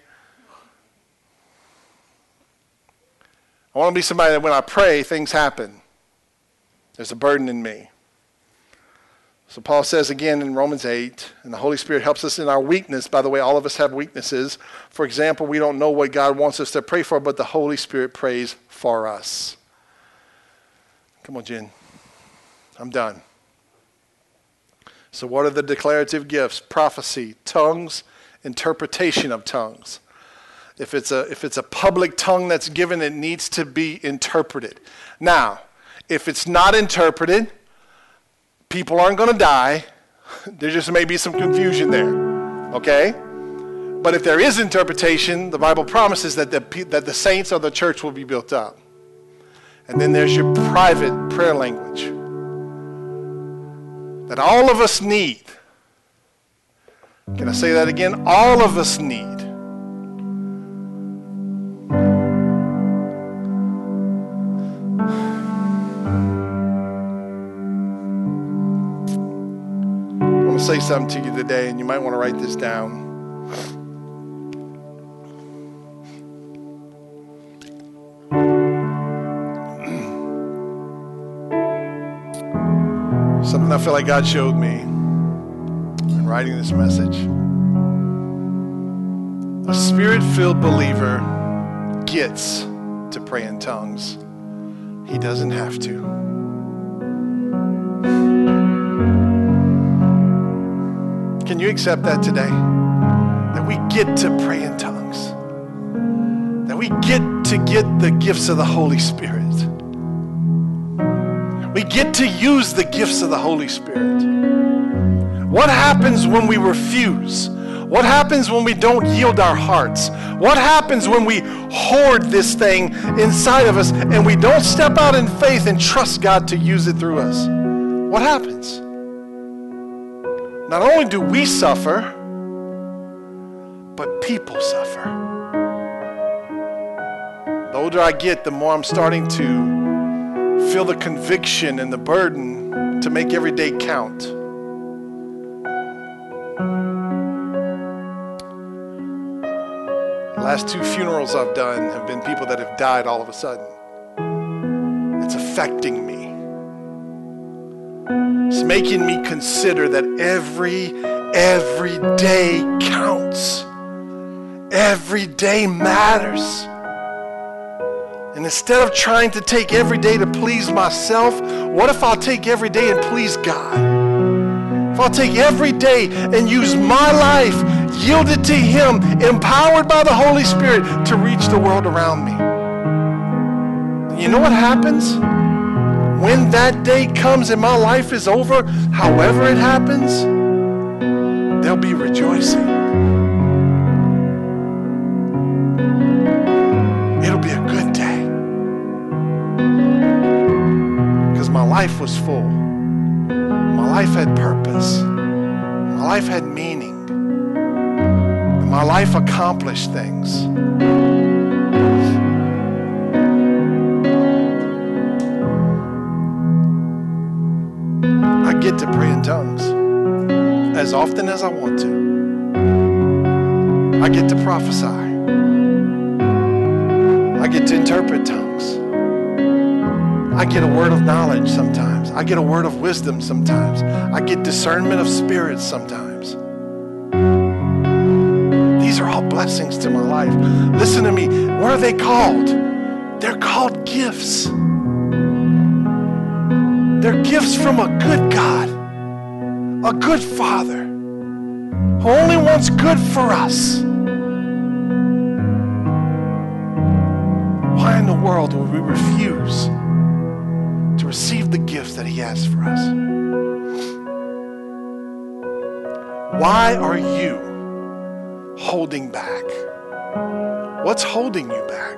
I want to be somebody that when I pray, things happen. There's a burden in me. So Paul says again in Romans 8, and the Holy Spirit helps us in our weakness. By the way, all of us have weaknesses. For example, we don't know what God wants us to pray for, but the Holy Spirit prays for us. Come on, Jen. I'm done. So what are the declarative gifts? Prophecy, tongues, interpretation of tongues. If it's a public tongue that's given, it needs to be interpreted. Now, if it's not interpreted, people aren't going to die. There just may be some confusion there, okay? But if there is interpretation, the Bible promises that the saints or the church will be built up. And then there's your private prayer language that all of us need. Can I say that again? All of us need. Say something to you today, and you might want to write this down. Something I feel like God showed me in writing this message. A spirit-filled believer gets to pray in tongues. He doesn't have to. Can you accept that today? That we get to pray in tongues. That we get to get the gifts of the Holy Spirit. We get to use the gifts of the Holy Spirit. What happens when we refuse? What happens when we don't yield our hearts? What happens when we hoard this thing inside of us and we don't step out in faith and trust God to use it through us? What happens? Not only do we suffer, but people suffer. The older I get, the more I'm starting to feel the conviction and the burden to make every day count. The last 2 funerals I've done have been people that have died all of a sudden. It's affecting me. It's making me consider that every day counts. Every day matters. And instead of trying to take every day to please myself, what if I'll take every day and please God? If I'll take every day and use my life, yield it to Him, empowered by the Holy Spirit to reach the world around me. You know what happens? When that day comes and my life is over, however it happens, there'll be rejoicing. It'll be a good day. Because my life was full. My life had purpose. My life had meaning. And my life accomplished things. I get to pray in tongues as often as I want to. I get to prophesy. I get to interpret tongues. I get a word of knowledge sometimes. I get a word of wisdom sometimes. I get discernment of spirits sometimes. These are all blessings to my life. Listen to me. What are they called? They're called gifts. They're gifts from a good God, a good Father, who only wants good for us. Why in the world would we refuse to receive the gifts that He has for us? Why are you holding back? What's holding you back?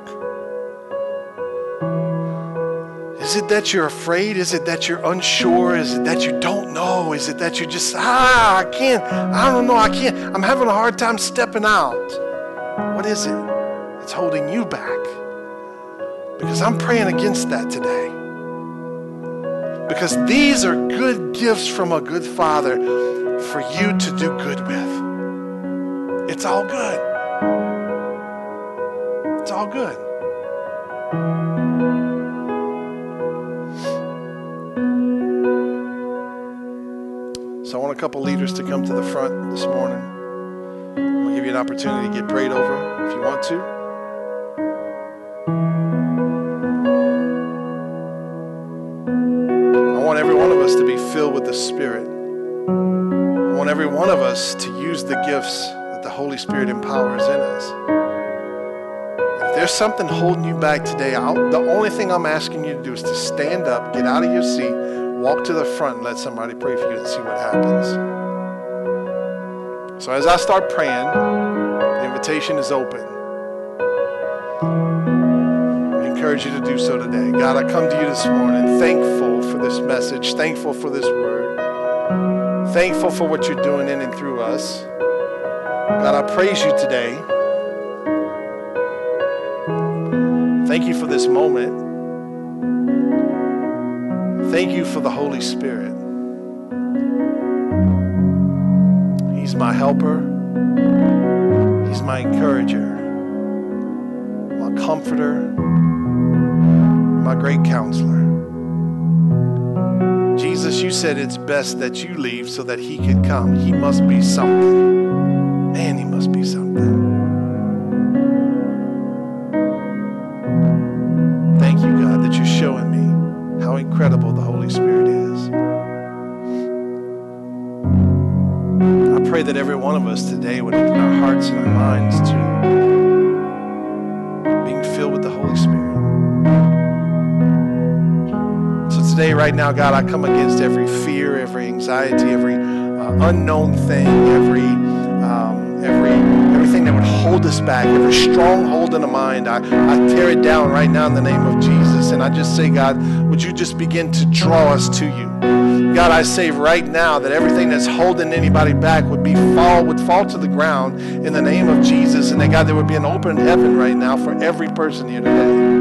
Is it that you're afraid? Is it that you're unsure? Is it that you don't know? Is it that you just, I can't, I don't know, I can't, I'm having a hard time stepping out? What is it? It's holding you back. Because I'm praying against that today. Because these are good gifts from a good Father for you to do good with. It's all good. It's all good. So I want a couple leaders to come to the front this morning. I'm going to give you an opportunity to get prayed over if you want to. I want every one of us to be filled with the Spirit. I want every one of us to use the gifts that the Holy Spirit empowers in us. And if there's something holding you back today, the only thing I'm asking you to do is to stand up, get out of your seat, walk to the front and let somebody pray for you and see what happens. So as I start praying, the invitation is open. I encourage you to do so today. God, I come to you this morning thankful for this message, thankful for this word, thankful for what you're doing in and through us. God, I praise you today. Thank you for this moment. Thank you for the Holy Spirit. He's my helper. He's my encourager, my comforter, my great counselor. Jesus, you said it's best that you leave so that He can come. He must be something. Man, He must be something. Thank you, God, that you're showing me how incredible the Holy Spirit is. I pray that every one of us today would open our hearts and our minds to being filled with the Holy Spirit. So today, right now, God, I come against every fear, every anxiety, every unknown thing, everything that would hold us back, every stronghold in the mind. I tear it down right now in the name of Jesus. And I just say, God, would you just begin to draw us to you? God, I say right now that everything that's holding anybody back would fall to the ground in the name of Jesus. And that, God, there would be an open heaven right now for every person here today.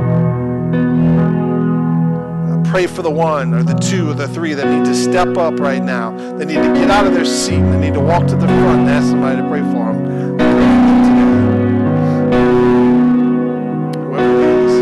Pray for the one or the two or the three that need to step up right now. They need to get out of their seat. They need to walk to the front and ask somebody to pray for them. Whoever it is.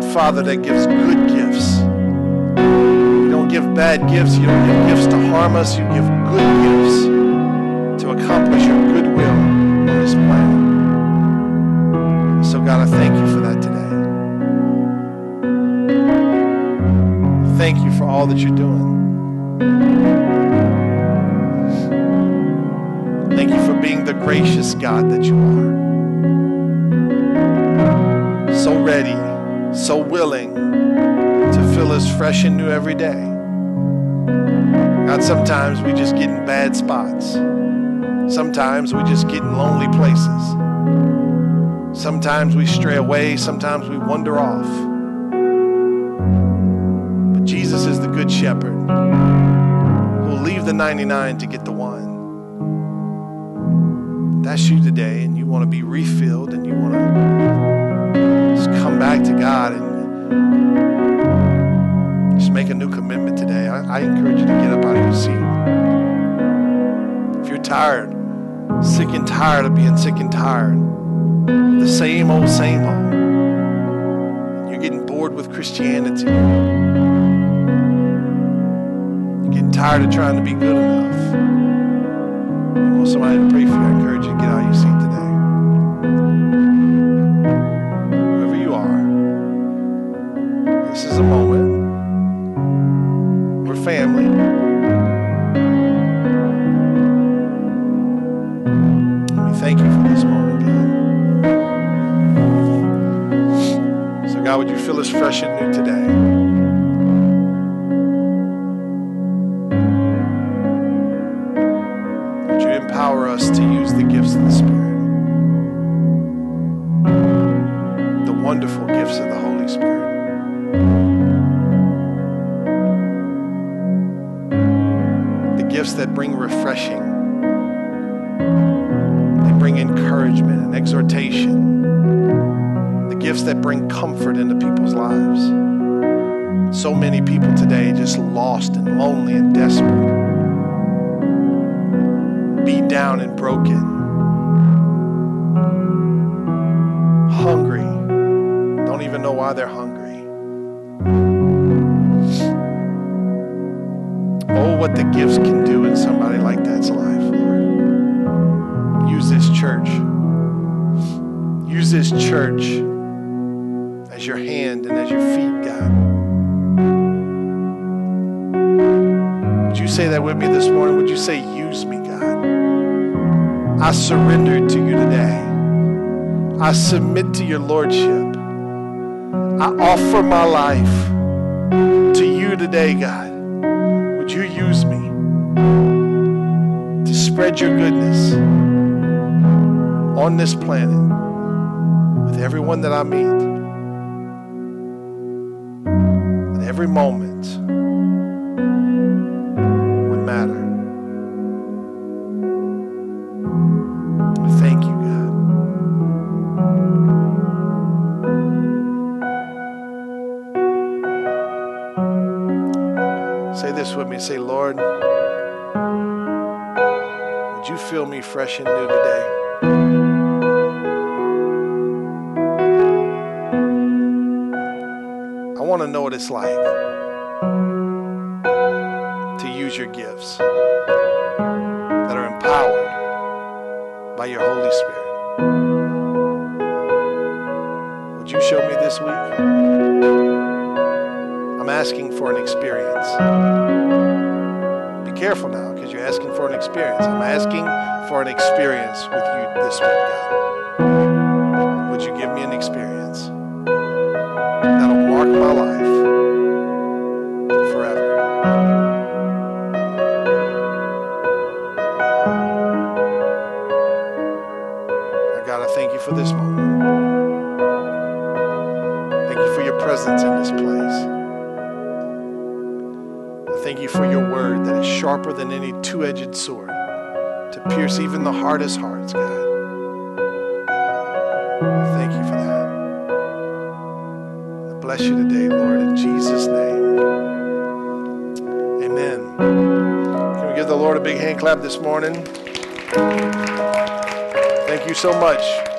good Father that gives good gifts. You don't give bad gifts. You don't give gifts to harm us. You give good gifts to accomplish your good will on this planet. So God, I thank you for that today. Thank you for all that you're doing. Thank you for being the gracious God that you are. So ready, so willing to fill us fresh and new every day. God, sometimes we just get in bad spots. Sometimes we just get in lonely places. Sometimes we stray away. Sometimes we wander off. But Jesus is the good shepherd who will leave the 99 to get the one. That's you today, and you want to be refilled, and you want to just come back to God and just make a new commitment today. I encourage you to get up out of your seat. If you're tired, sick and tired of being sick and tired, the same old, you're getting bored with Christianity. You're getting tired of trying to be good enough. You want somebody to pray for you. I encourage you to get out of your seat today. Whoever you are, this is a moment. We're family. And we thank you for this moment, God. So God, would you fill us fresh and new today? Empower us to use the gifts of the Spirit, the wonderful gifts of the Holy Spirit. The gifts that bring refreshing, they bring encouragement and exhortation, the gifts that bring comfort into people's lives. So many people today just lost and lonely and desperate, beat down and broken, hungry, don't even know why they're hungry. Oh, what the gifts can do in somebody like that's life, Lord. Use this church. Use this church as your hand and as your feet, God. Would you say that with me this morning? Would you say, use me, God? I surrender to you today. I submit to your lordship. I offer my life to you today, God. Would you use me to spread your goodness on this planet with everyone that I meet, and every moment would matter. Thank you, God. Say this with me. Say, Lord, would you fill me fresh and new today? I want to know what it's like to use your gifts that are empowered by your Holy Spirit. Would you show me this week? I'm asking for an experience. Be careful now, because you're asking for an experience. I'm asking for an experience with you this week, God. Would you give me an experience that'll mark my life forever? God, I thank you for this moment. Thank you for your presence in this place. I thank you for your word that is sharper than any two-edged sword to pierce even the hardest hearts, God. Thank you for that. I bless you today, Lord, in Jesus' name. Amen. Can we give the Lord a big hand clap this morning? Thank you so much.